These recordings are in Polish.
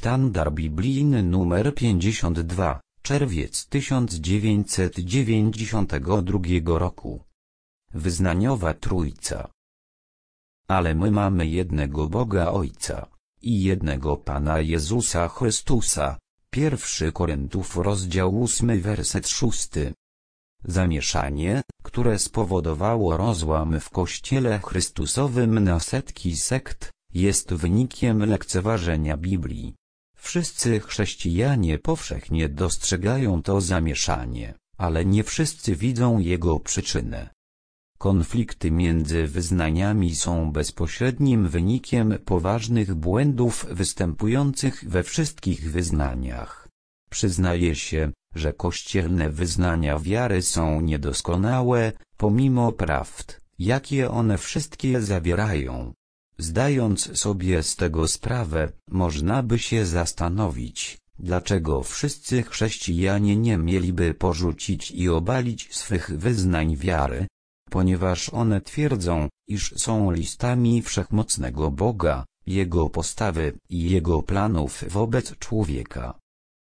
Sztandar biblijny nr 52, czerwiec 1992 roku. Wyznaniowa Trójca. Ale my mamy jednego Boga Ojca i jednego Pana Jezusa Chrystusa. 1 Koryntiów rozdział 8 werset 6. Zamieszanie, które spowodowało rozłam w Kościele Chrystusowym na setki sekt, jest wynikiem lekceważenia Biblii. Wszyscy chrześcijanie powszechnie dostrzegają to zamieszanie, ale nie wszyscy widzą jego przyczynę. Konflikty między wyznaniami są bezpośrednim wynikiem poważnych błędów występujących we wszystkich wyznaniach. Przyznaje się, że kościelne wyznania wiary są niedoskonałe, pomimo prawd, jakie one wszystkie zawierają. Zdając sobie z tego sprawę, można by się zastanowić, dlaczego wszyscy chrześcijanie nie mieliby porzucić i obalić swych wyznań wiary, ponieważ one twierdzą, iż są listami wszechmocnego Boga, Jego postawy i Jego planów wobec człowieka.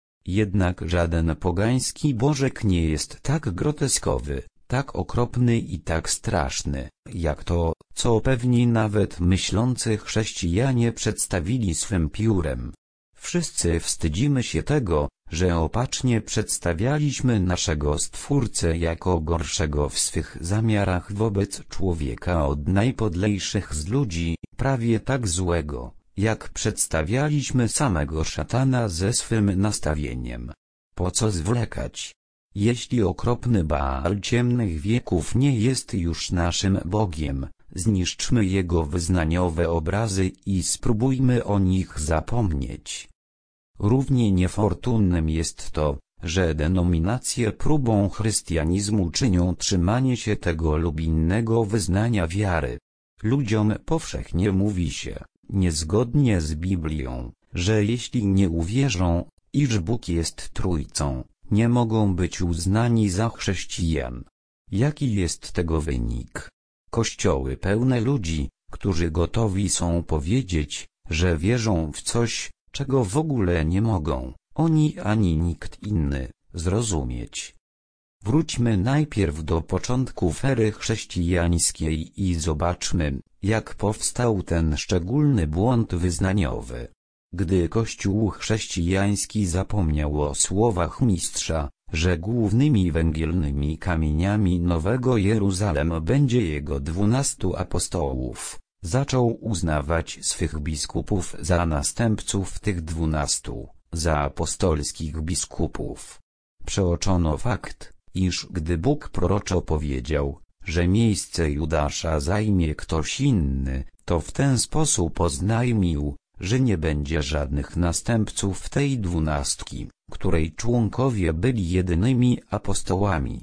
Jednak żaden pogański bożek nie jest tak groteskowy, tak okropny i tak straszny, jak to, co pewni nawet myślący chrześcijanie przedstawili swym piórem. Wszyscy wstydzimy się tego, że opacznie przedstawialiśmy naszego Stwórcę jako gorszego w swych zamiarach wobec człowieka od najpodlejszych z ludzi, prawie tak złego, jak przedstawialiśmy samego szatana ze swym nastawieniem. Po co zwlekać? Jeśli okropny Baal ciemnych wieków nie jest już naszym Bogiem, zniszczmy jego wyznaniowe obrazy i spróbujmy o nich zapomnieć. Równie niefortunnym jest to, że denominacje próbą chrystianizmu czynią trzymanie się tego lub innego wyznania wiary. Ludziom powszechnie mówi się, niezgodnie z Biblią, że jeśli nie uwierzą, iż Bóg jest Trójcą, nie mogą być uznani za chrześcijan. Jaki jest tego wynik? Kościoły pełne ludzi, którzy gotowi są powiedzieć, że wierzą w coś, czego w ogóle nie mogą, oni ani nikt inny, zrozumieć. Wróćmy najpierw do początków ery chrześcijańskiej i zobaczmy, jak powstał ten szczególny błąd wyznaniowy. Gdy Kościół chrześcijański zapomniał o słowach mistrza, że głównymi węgielnymi kamieniami Nowego Jeruzalem będzie jego 12 apostołów, zaczął uznawać swych biskupów za następców tych 12, za apostolskich biskupów. Przeoczono fakt, iż gdy Bóg proroczo powiedział, że miejsce Judasza zajmie ktoś inny, to w ten sposób oznajmił, że nie będzie żadnych następców tej 12, której członkowie byli jedynymi apostołami.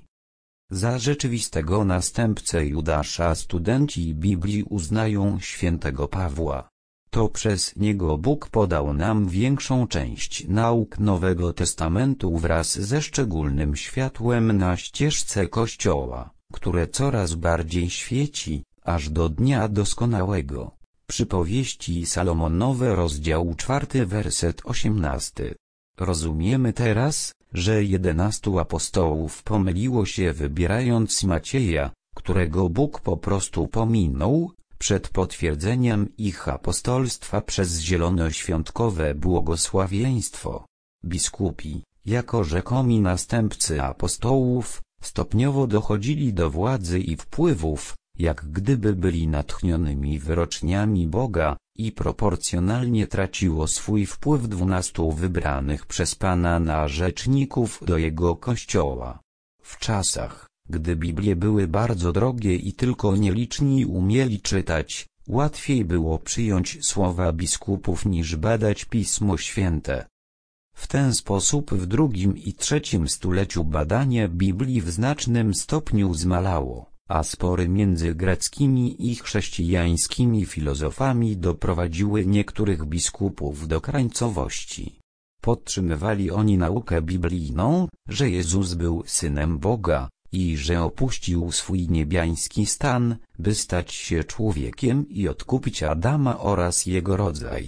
Za rzeczywistego następcę Judasza studenci Biblii uznają świętego Pawła. To przez niego Bóg podał nam większą część nauk Nowego Testamentu wraz ze szczególnym światłem na ścieżce Kościoła, które coraz bardziej świeci, aż do dnia doskonałego. Przypowieści Salomonowe rozdział 4 werset 18. Rozumiemy teraz, że 11 apostołów pomyliło się wybierając Macieja, którego Bóg po prostu pominął, przed potwierdzeniem ich apostolstwa przez zielonoświątkowe błogosławieństwo. Biskupi, jako rzekomi następcy apostołów, stopniowo dochodzili do władzy i wpływów, jak gdyby byli natchnionymi wyroczniami Boga, i proporcjonalnie traciło swój wpływ 12 wybranych przez Pana na rzeczników do Jego Kościoła. W czasach, gdy Biblie były bardzo drogie i tylko nieliczni umieli czytać, łatwiej było przyjąć słowa biskupów niż badać Pismo Święte. W ten sposób w II i III stuleciu badanie Biblii w znacznym stopniu zmalało, a spory między greckimi i chrześcijańskimi filozofami doprowadziły niektórych biskupów do krańcowości. Podtrzymywali oni naukę biblijną, że Jezus był Synem Boga i że opuścił swój niebiański stan, by stać się człowiekiem i odkupić Adama oraz jego rodzaj.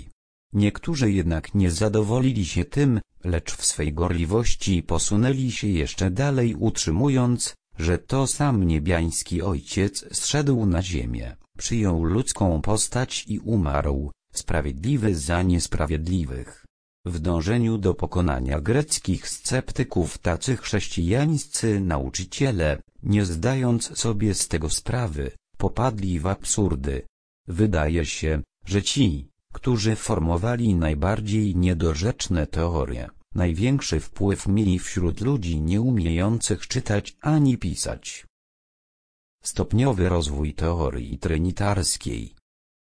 Niektórzy jednak nie zadowolili się tym, lecz w swej gorliwości posunęli się jeszcze dalej, utrzymując, że to sam niebiański Ojciec zszedł na ziemię, przyjął ludzką postać i umarł, sprawiedliwy za niesprawiedliwych. W dążeniu do pokonania greckich sceptyków tacy chrześcijańscy nauczyciele, nie zdając sobie z tego sprawy, popadli w absurdy. Wydaje się, że ci, którzy formowali najbardziej niedorzeczne teorie, największy wpływ mieli wśród ludzi nieumiejących czytać ani pisać. Stopniowy rozwój teorii trinitarskiej.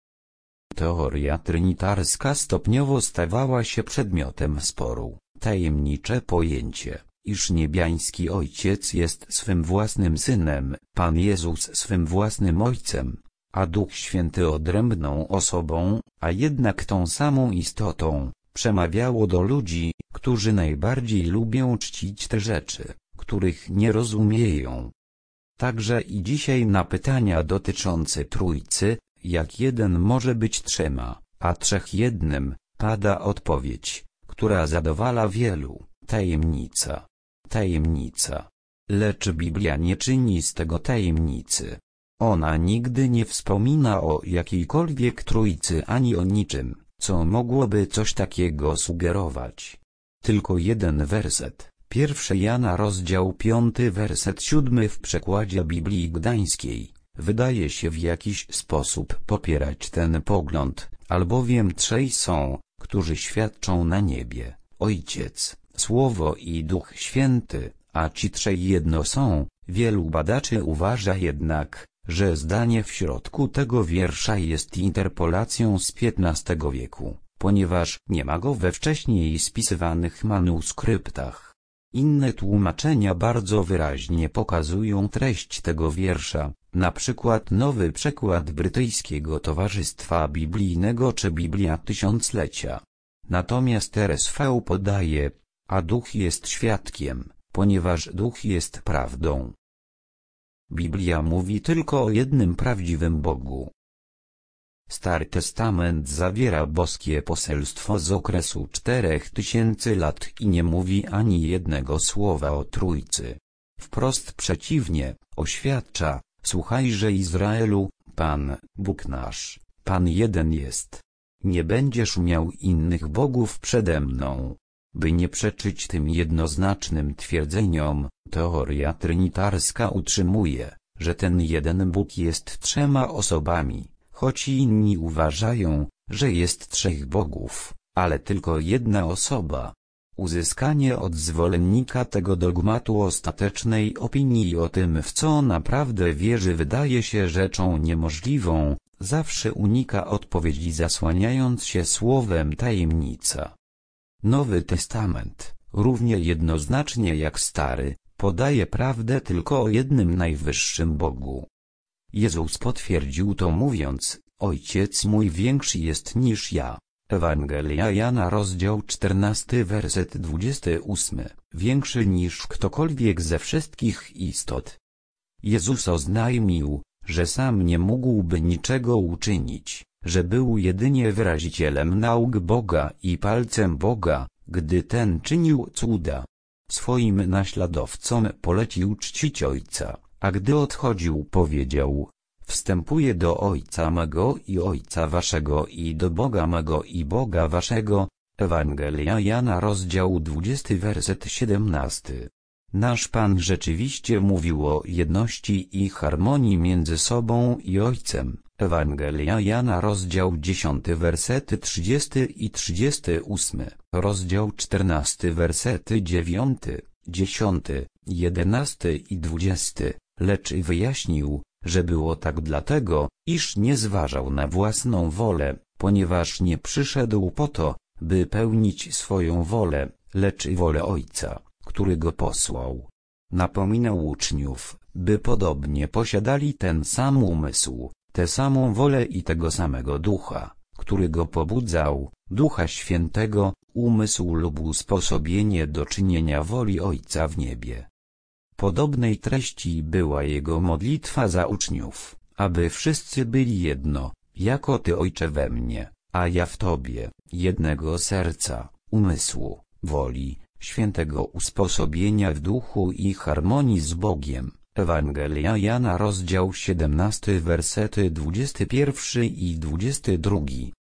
Teoria trinitarska stopniowo stawała się przedmiotem sporu. Tajemnicze pojęcie, iż niebiański Ojciec jest swym własnym Synem, Pan Jezus swym własnym Ojcem, a Duch Święty odrębną osobą, a jednak tą samą istotą, przemawiało do ludzi, którzy najbardziej lubią czcić te rzeczy, których nie rozumieją. Także i dzisiaj na pytania dotyczące Trójcy, jak jeden może być trzema, a trzech jednym, pada odpowiedź, która zadowala wielu: tajemnica. Tajemnica. Lecz Biblia nie czyni z tego tajemnicy. Ona nigdy nie wspomina o jakiejkolwiek Trójcy ani o niczym, co mogłoby coś takiego sugerować. Tylko jeden werset, 1 Jana rozdział 5 werset 7 w przekładzie Biblii Gdańskiej, wydaje się w jakiś sposób popierać ten pogląd, albowiem trzej są, którzy świadczą na niebie: Ojciec, Słowo i Duch Święty, a ci trzej jedno są. Wielu badaczy uważa jednak, że zdanie w środku tego wiersza jest interpolacją z XV wieku, ponieważ nie ma go we wcześniej spisywanych manuskryptach. Inne tłumaczenia bardzo wyraźnie pokazują treść tego wiersza, na przykład Nowy Przekład Brytyjskiego Towarzystwa Biblijnego czy Biblia Tysiąclecia. Natomiast RSV podaje: a Duch jest świadkiem, ponieważ Duch jest prawdą. Biblia mówi tylko o jednym prawdziwym Bogu. Stary Testament zawiera boskie poselstwo z okresu 4000 lat i nie mówi ani jednego słowa o Trójcy. Wprost przeciwnie, oświadcza: słuchajże Izraelu, Pan, Bóg nasz, Pan jeden jest. Nie będziesz miał innych bogów przede mną. By nie przeczyć tym jednoznacznym twierdzeniom, teoria trinitarska utrzymuje, że ten jeden Bóg jest trzema osobami, choć inni uważają, że jest trzech bogów, ale tylko jedna osoba. Uzyskanie od zwolennika tego dogmatu ostatecznej opinii o tym, w co naprawdę wierzy, wydaje się rzeczą niemożliwą. Zawsze unika odpowiedzi, zasłaniając się słowem tajemnica. Nowy Testament, równie jednoznacznie jak Stary, podaje prawdę tylko o jednym najwyższym Bogu. Jezus potwierdził to mówiąc: Ojciec mój większy jest niż ja. Ewangelia Jana rozdział 14 werset 28, większy niż ktokolwiek ze wszystkich istot. Jezus oznajmił, że sam nie mógłby niczego uczynić, że był jedynie wyrazicielem nauk Boga i palcem Boga, gdy ten czynił cuda. Swoim naśladowcom polecił czcić Ojca, a gdy odchodził powiedział: wstępuję do Ojca mego i Ojca waszego i do Boga mego i Boga waszego. Ewangelia Jana rozdział 20 werset 17. Nasz Pan rzeczywiście mówił o jedności i harmonii między sobą i Ojcem. Ewangelia Jana rozdział 10 wersety 30 i 38, rozdział 14 wersety 9, 10, 11 i 20, lecz wyjaśnił, że było tak dlatego, iż nie zważał na własną wolę, ponieważ nie przyszedł po to, by pełnić swoją wolę, lecz wolę Ojca, który go posłał. Napominał uczniów, by podobnie posiadali ten sam umysł, tę samą wolę i tego samego Ducha, który go pobudzał, Ducha Świętego, umysł lub usposobienie do czynienia woli Ojca w niebie. Podobnej treści była jego modlitwa za uczniów, aby wszyscy byli jedno, jako Ty, Ojcze, we mnie, a ja w Tobie, jednego serca, umysłu, woli, świętego usposobienia w duchu i harmonii z Bogiem. Ewangelia Jana rozdział 17 wersety 21 i 22.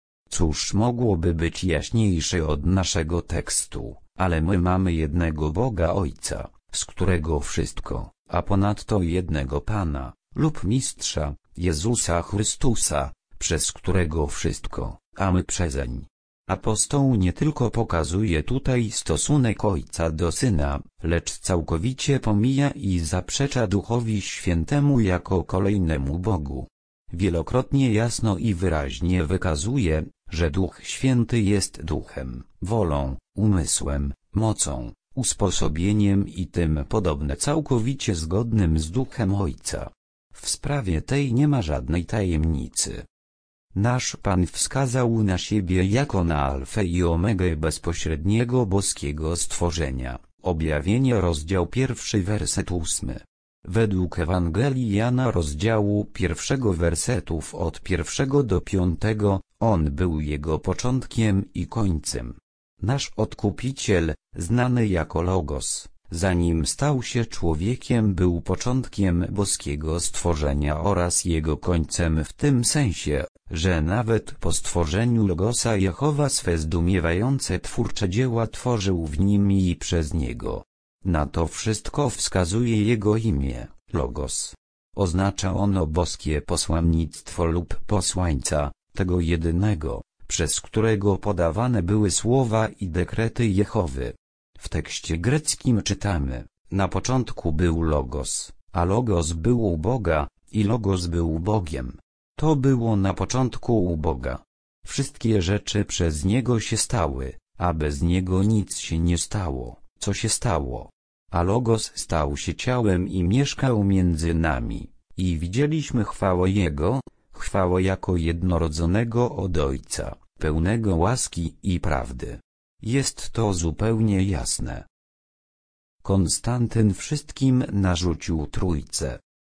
Cóż mogłoby być jaśniejsze od naszego tekstu, ale my mamy jednego Boga Ojca, z którego wszystko, a ponadto jednego Pana, lub Mistrza, Jezusa Chrystusa, przez którego wszystko, a my przezeń. Apostoł nie tylko pokazuje tutaj stosunek Ojca do Syna, lecz całkowicie pomija i zaprzecza Duchowi Świętemu jako kolejnemu Bogu. Wielokrotnie jasno i wyraźnie wykazuje, że Duch Święty jest duchem, wolą, umysłem, mocą, usposobieniem i tym podobne całkowicie zgodnym z Duchem Ojca. W sprawie tej nie ma żadnej tajemnicy. Nasz Pan wskazał na siebie jako na alfę i omegę bezpośredniego boskiego stworzenia. Objawienie rozdział 1 werset 8. Według Ewangelii Jana rozdziału 1 wersetów od 1 do 5, On był Jego początkiem i końcem. Nasz Odkupiciel, znany jako Logos, zanim stał się człowiekiem, był początkiem boskiego stworzenia oraz jego końcem w tym sensie, że nawet po stworzeniu Logosa Jehowa swe zdumiewające twórcze dzieła tworzył w nim i przez niego. Na to wszystko wskazuje jego imię, Logos. Oznacza ono boskie posłannictwo lub posłańca, tego jedynego, przez którego podawane były słowa i dekrety Jehowy. W tekście greckim czytamy: na początku był Logos, a Logos był u Boga, i Logos był Bogiem. To było na początku u Boga. Wszystkie rzeczy przez Niego się stały, a bez Niego nic się nie stało, co się stało. A Logos stał się ciałem i mieszkał między nami, i widzieliśmy chwałę Jego, chwałę jako jednorodzonego od Ojca, pełnego łaski i prawdy. Jest to zupełnie jasne. Konstantyn wszystkim narzucił Trójcę.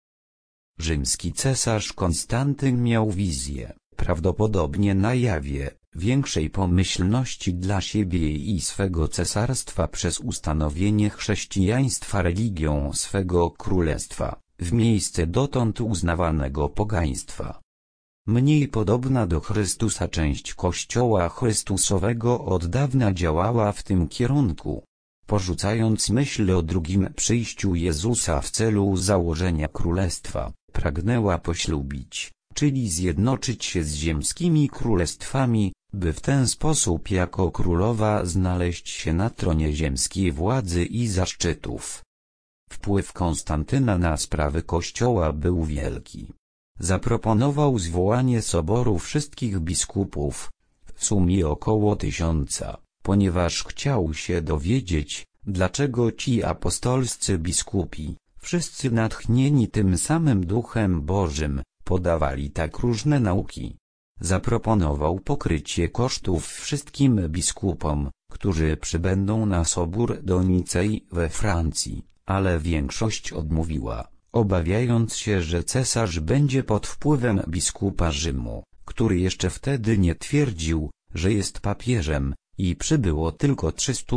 Rzymski cesarz Konstantyn miał wizję, prawdopodobnie na jawie, większej pomyślności dla siebie i swego cesarstwa przez ustanowienie chrześcijaństwa religią swego królestwa, w miejsce dotąd uznawanego pogaństwa. Mniej podobna do Chrystusa część Kościoła Chrystusowego od dawna działała w tym kierunku. Porzucając myśl o drugim przyjściu Jezusa w celu założenia królestwa, pragnęła poślubić, czyli zjednoczyć się z ziemskimi królestwami, by w ten sposób jako królowa znaleźć się na tronie ziemskiej władzy i zaszczytów. Wpływ Konstantyna na sprawy Kościoła był wielki. Zaproponował zwołanie soboru wszystkich biskupów, w sumie około 1000, ponieważ chciał się dowiedzieć, dlaczego ci apostolscy biskupi, wszyscy natchnieni tym samym Duchem Bożym, podawali tak różne nauki. Zaproponował pokrycie kosztów wszystkim biskupom, którzy przybędą na sobór do Nicei we Francji, ale większość odmówiła, obawiając się, że cesarz będzie pod wpływem biskupa Rzymu, który jeszcze wtedy nie twierdził, że jest papieżem, i przybyło tylko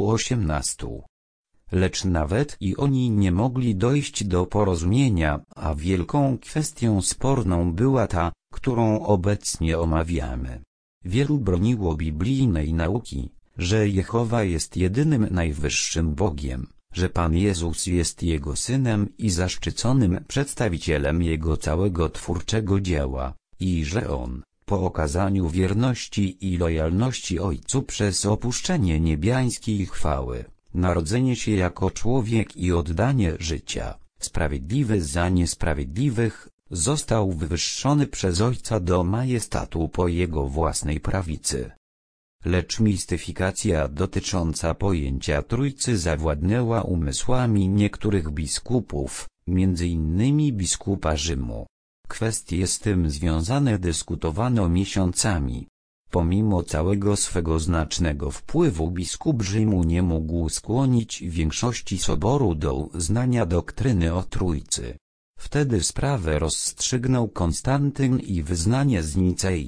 318. Lecz nawet i oni nie mogli dojść do porozumienia, a wielką kwestią sporną była ta, którą obecnie omawiamy. Wielu broniło biblijnej nauki, że Jehowa jest jedynym najwyższym Bogiem, że Pan Jezus jest Jego Synem i zaszczyconym przedstawicielem Jego całego twórczego dzieła, i że On, po okazaniu wierności i lojalności Ojcu przez opuszczenie niebiańskiej chwały, narodzenie się jako człowiek i oddanie życia, sprawiedliwy za niesprawiedliwych, został wywyższony przez Ojca do majestatu po Jego własnej prawicy. Lecz mistyfikacja dotycząca pojęcia Trójcy zawładnęła umysłami niektórych biskupów, między innymi biskupa Rzymu. Kwestie z tym związane dyskutowano miesiącami. Pomimo całego swego znacznego wpływu biskup Rzymu nie mógł skłonić większości soboru do uznania doktryny o Trójcy. Wtedy sprawę rozstrzygnął Konstantyn i wyznanie z Nicei,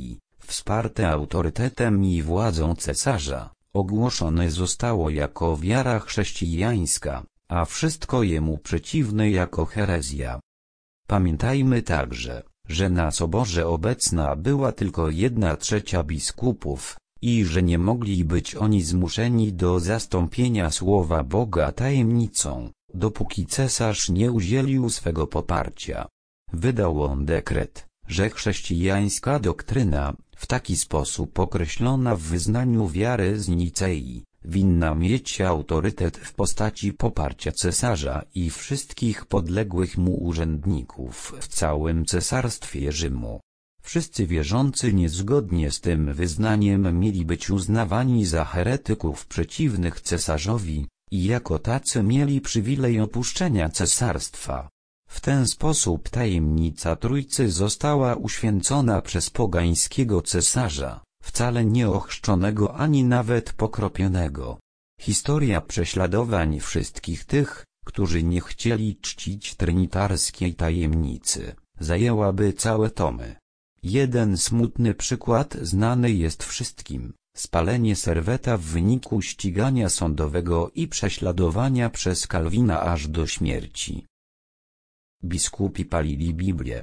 wsparte autorytetem i władzą cesarza, ogłoszone zostało jako wiara chrześcijańska, a wszystko jemu przeciwne jako herezja. Pamiętajmy także, że na soborze obecna była tylko 1/3 biskupów, i że nie mogli być oni zmuszeni do zastąpienia słowa Boga tajemnicą, dopóki cesarz nie udzielił swego poparcia. Wydał on dekret, że chrześcijańska doktryna, w taki sposób określona w wyznaniu wiary z Nicei, winna mieć autorytet w postaci poparcia cesarza i wszystkich podległych mu urzędników w całym cesarstwie Rzymu. Wszyscy wierzący niezgodnie z tym wyznaniem mieli być uznawani za heretyków przeciwnych cesarzowi, i jako tacy mieli przywilej opuszczenia cesarstwa. W ten sposób tajemnica Trójcy została uświęcona przez pogańskiego cesarza, wcale nie ochrzczonego ani nawet pokropionego. Historia prześladowań wszystkich tych, którzy nie chcieli czcić trinitarskiej tajemnicy, zajęłaby całe tomy. Jeden smutny przykład znany jest wszystkim: spalenie Serweta w wyniku ścigania sądowego i prześladowania przez Kalwina aż do śmierci. Biskupi palili Biblię.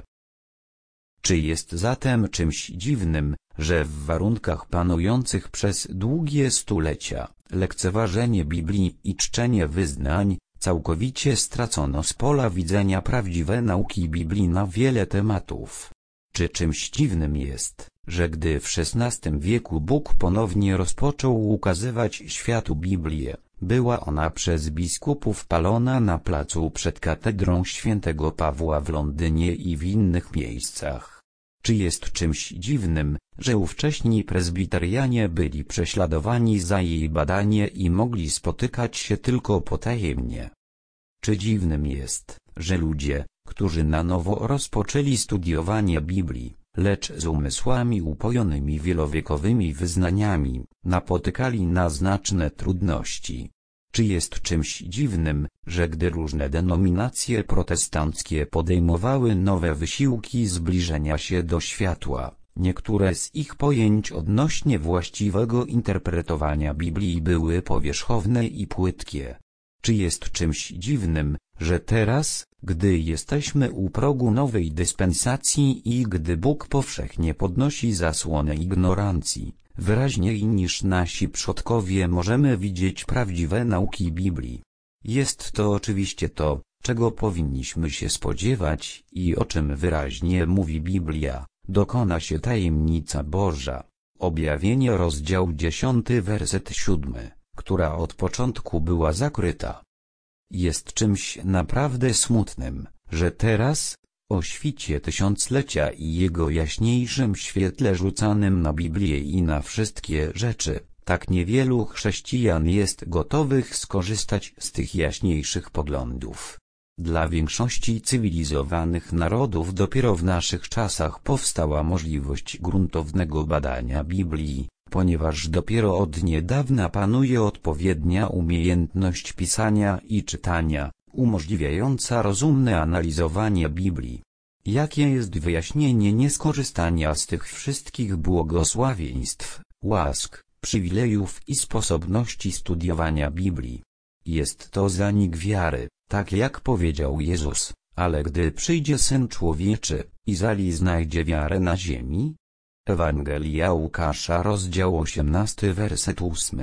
Czy jest zatem czymś dziwnym, że w warunkach panujących przez długie stulecia, lekceważenie Biblii i czczenie wyznań, całkowicie stracono z pola widzenia prawdziwe nauki Biblii na wiele tematów? Czy czymś dziwnym jest, że gdy w XVI wieku Bóg ponownie rozpoczął ukazywać światu Biblię, była ona przez biskupów palona na placu przed katedrą świętego Pawła w Londynie i w innych miejscach? Czy jest czymś dziwnym, że ówcześni prezbiterianie byli prześladowani za jej badanie i mogli spotykać się tylko potajemnie? Czy dziwnym jest, że ludzie, którzy na nowo rozpoczęli studiowanie Biblii, lecz z umysłami upojonymi wielowiekowymi wyznaniami, napotykali na znaczne trudności? Czy jest czymś dziwnym, że gdy różne denominacje protestanckie podejmowały nowe wysiłki zbliżenia się do światła, niektóre z ich pojęć odnośnie właściwego interpretowania Biblii były powierzchowne i płytkie? Czy jest czymś dziwnym, że teraz, gdy jesteśmy u progu nowej dyspensacji i gdy Bóg powszechnie podnosi zasłonę ignorancji, wyraźniej niż nasi przodkowie możemy widzieć prawdziwe nauki Biblii? Jest to oczywiście to, czego powinniśmy się spodziewać i o czym wyraźnie mówi Biblia: dokona się tajemnica Boża. Objawienie rozdział 10 werset 7, która od początku była zakryta. Jest czymś naprawdę smutnym, że teraz, o świcie tysiąclecia i jego jaśniejszym świetle rzucanym na Biblię i na wszystkie rzeczy, tak niewielu chrześcijan jest gotowych skorzystać z tych jaśniejszych poglądów. Dla większości cywilizowanych narodów dopiero w naszych czasach powstała możliwość gruntownego badania Biblii, ponieważ dopiero od niedawna panuje odpowiednia umiejętność pisania i czytania, umożliwiająca rozumne analizowanie Biblii. Jakie jest wyjaśnienie nieskorzystania z tych wszystkich błogosławieństw, łask, przywilejów i sposobności studiowania Biblii? Jest to zanik wiary, tak jak powiedział Jezus: ale gdy przyjdzie Syn Człowieczy, Izrael znajdzie wiarę na ziemi? Ewangelia Łukasza rozdział 18 werset 8.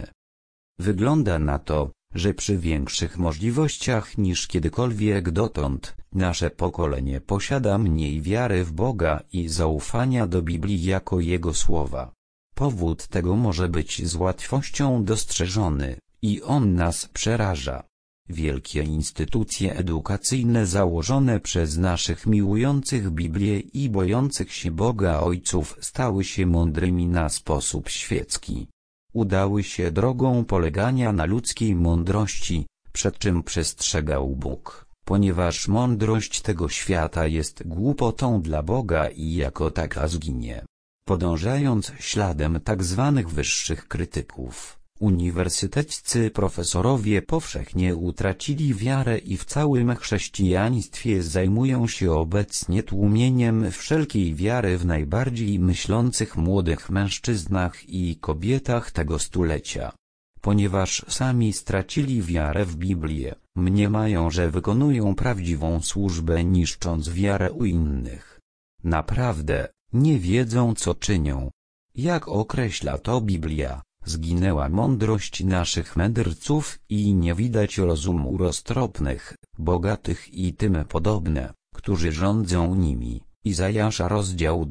Wygląda na to, że przy większych możliwościach niż kiedykolwiek dotąd, nasze pokolenie posiada mniej wiary w Boga i zaufania do Biblii jako Jego słowa. Powód tego może być z łatwością dostrzeżony, i on nas przeraża. Wielkie instytucje edukacyjne założone przez naszych miłujących Biblię i bojących się Boga ojców stały się mądrymi na sposób świecki. Udały się drogą polegania na ludzkiej mądrości, przed czym przestrzegał Bóg, ponieważ mądrość tego świata jest głupotą dla Boga i jako taka zginie. Podążając śladem tak zwanych wyższych krytyków, Uniwersyteccy profesorowie powszechnie utracili wiarę i w całym chrześcijaństwie zajmują się obecnie tłumieniem wszelkiej wiary w najbardziej myślących młodych mężczyznach i kobietach tego stulecia. Ponieważ sami stracili wiarę w Biblię, mniemają, że wykonują prawdziwą służbę, niszcząc wiarę u innych. Naprawdę, nie wiedzą, co czynią. Jak określa to Biblia, zginęła mądrość naszych mędrców i nie widać rozumu roztropnych, bogatych i tym podobne, którzy rządzą nimi. Izajasza rozdział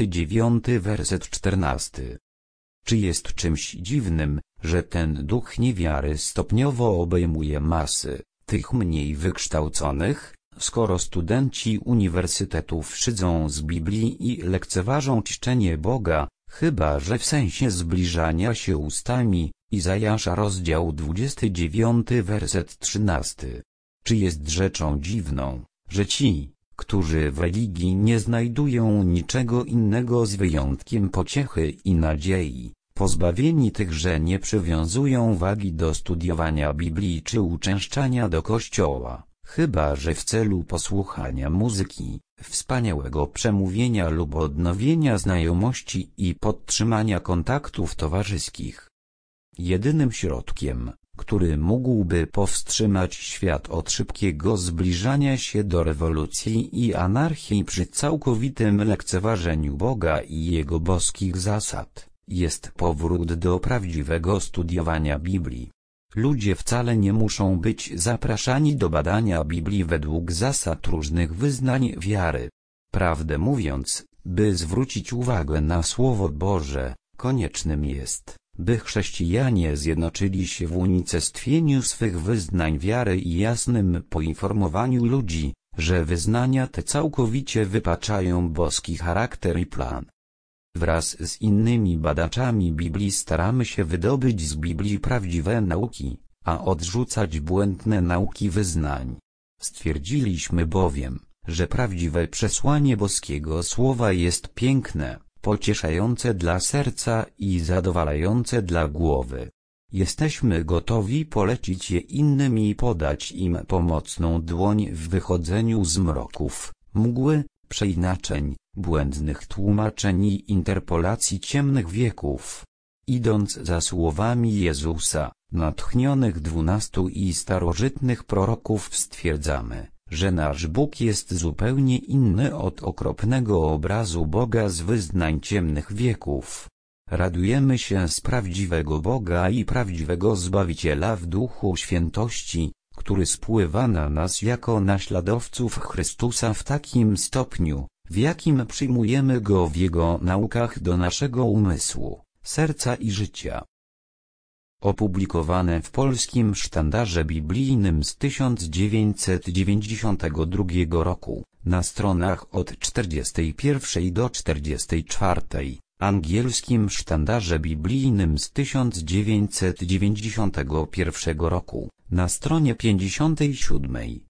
29 werset 14. Czy jest czymś dziwnym, że ten duch niewiary stopniowo obejmuje masy, tych mniej wykształconych, skoro studenci uniwersytetów szydzą z Biblii i lekceważą czczenie Boga, chyba że w sensie zbliżania się ustami? Izajasza rozdział 29 werset 13. Czy jest rzeczą dziwną, że ci, którzy w religii nie znajdują niczego innego z wyjątkiem pociechy i nadziei, pozbawieni tychże nie przywiązują wagi do studiowania Biblii czy uczęszczania do kościoła, chyba że w celu posłuchania muzyki, wspaniałego przemówienia lub odnowienia znajomości i podtrzymania kontaktów towarzyskich. Jedynym środkiem, który mógłby powstrzymać świat od szybkiego zbliżania się do rewolucji i anarchii przy całkowitym lekceważeniu Boga i Jego boskich zasad, jest powrót do prawdziwego studiowania Biblii. Ludzie wcale nie muszą być zapraszani do badania Biblii według zasad różnych wyznań wiary. Prawdę mówiąc, by zwrócić uwagę na Słowo Boże, koniecznym jest, by chrześcijanie zjednoczyli się w unicestwieniu swych wyznań wiary i jasnym poinformowaniu ludzi, że wyznania te całkowicie wypaczają boski charakter i plan. Wraz z innymi badaczami Biblii staramy się wydobyć z Biblii prawdziwe nauki, a odrzucać błędne nauki wyznań. Stwierdziliśmy bowiem, że prawdziwe przesłanie boskiego słowa jest piękne, pocieszające dla serca i zadowalające dla głowy. Jesteśmy gotowi polecić je innym i podać im pomocną dłoń w wychodzeniu z mroków, mgły, przeinaczeń, błędnych tłumaczeń i interpolacji ciemnych wieków. Idąc za słowami Jezusa, natchnionych 12 i starożytnych proroków, stwierdzamy, że nasz Bóg jest zupełnie inny od okropnego obrazu Boga z wyznań ciemnych wieków. Radujemy się z prawdziwego Boga i prawdziwego Zbawiciela w duchu świętości, który spływa na nas jako naśladowców Chrystusa w takim stopniu, w jakim przyjmujemy Go w Jego naukach do naszego umysłu, serca i życia. Opublikowane w Polskim Sztandarze Biblijnym z 1992 roku, na stronach od 41 do 44, Angielskim Sztandarze Biblijnym z 1991 roku, na stronie 57.